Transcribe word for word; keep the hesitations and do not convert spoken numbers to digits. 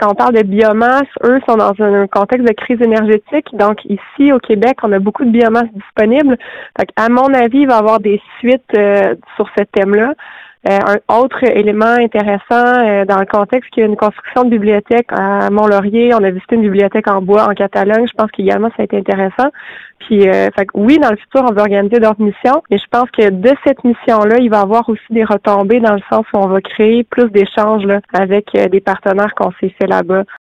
quand on parle de biomasse, eux sont dans un contexte de crise énergétique. Donc ici, au Québec, on a beaucoup de biomasse disponible. Fait à mon avis, il va y avoir des suites euh, sur ce thème-là. Euh, un autre élément intéressant euh, dans le contexte qu'il y a une construction de bibliothèque à Mont-Laurier. On a visité une bibliothèque en bois en Catalogne. Je pense qu'également ça a été intéressant. Puis, euh, fait que oui, dans le futur, on va organiser d'autres missions, mais je pense que de cette mission-là, il va y avoir aussi des retombées dans le sens où on va créer plus d'échanges là, avec euh, des partenaires qu'on s'est fait là-bas.